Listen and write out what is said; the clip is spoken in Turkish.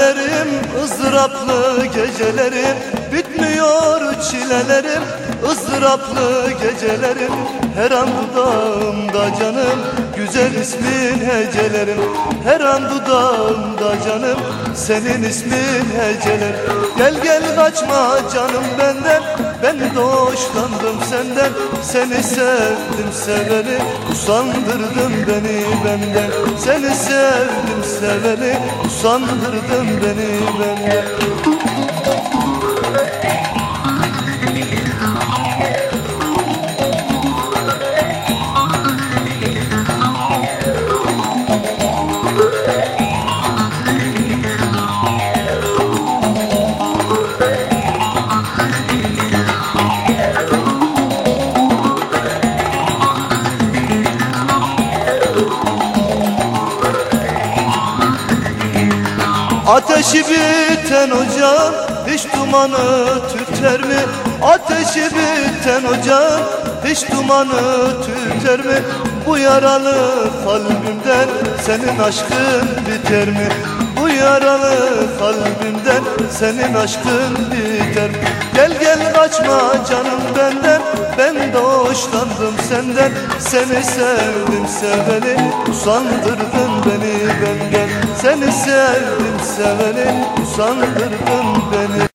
Çilelerim, ızdıraplı gecelerim, bitmiyor çilelerim, ızdıraplı gecelerim. Her an dudağımda canım, güzel ismin hecelerim. Her an dudağımda canım, senin ismin heceler. Gel gel kaçma canım benden, ben de hoşlandım senden. Seni sevdim seveli, usandırdın beni benden. Seni sevdim seveli, usandırdın beni benden. Ateşi biten ocağın hiç dumanı tüter mi? Ateşi biten ocağın hiç dumanı tüter mi? Bu yaralı kalbimden senin aşkın biter mi? Bu yaralı kalbimden senin aşkın biter. Gel gel kaçma canım benden, ben de hoşlandım senden. Seni sevdim seveli, usandırdın beni benden. Seni sevdim seveli, usandırdın beni.